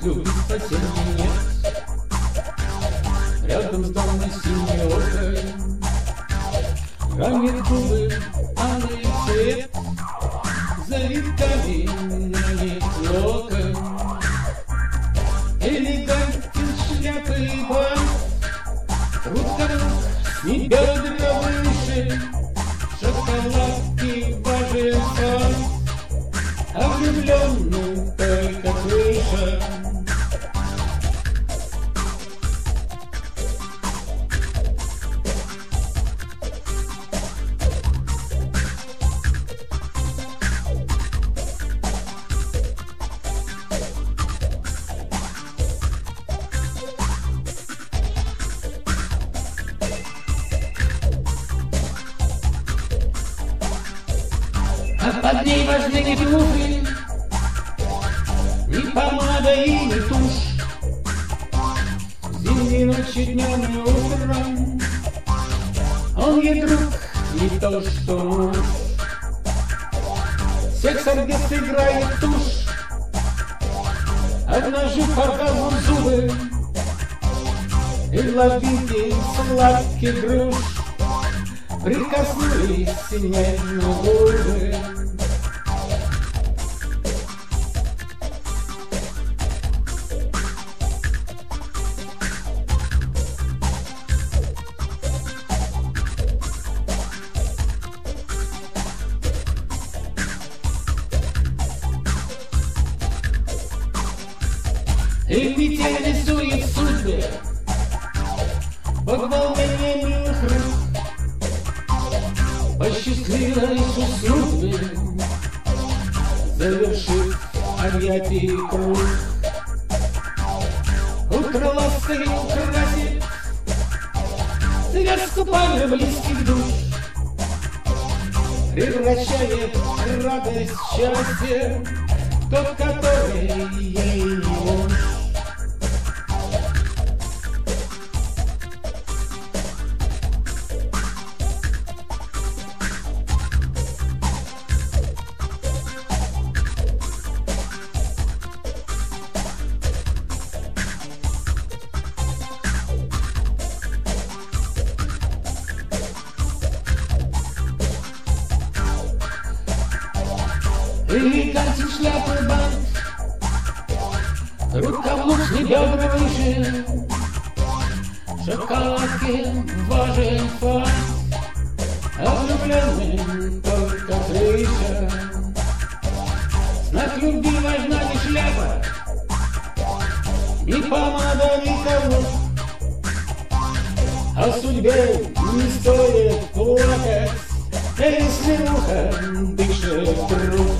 знак любви совсем нет. Рядом с домом синеокой ранит губы алый цвет, завитками на них локон. Элегантен шляпы и бант, рука не бедра выше, шоколадки важен фан, а влюбленным только крыша. А под ней важны не туфли, ни помада и ни тушь. Зимней ночью, днем и утром он ей друг, не то что муж. Секс-оркестр играет тушь, обнажив оргазм зубы и ловите сладкий груш. Прикоснулись нежно губы. И метель рисует судьбы под волнением их рук. Посчастливилась уснуть, завершив объятий круг. Утро лаской украсит связку пары близких душ, превращает радость в счастье тот, который ей не муж. Элегантен шляпы бант, рука в луч, не бедра выше, шоколадки важен фан, а влюбленным только крыша. Знак любви важна не шляпа, ни помада, ни каблук, о судьбе не стоит плакать, если ухо дышит друг.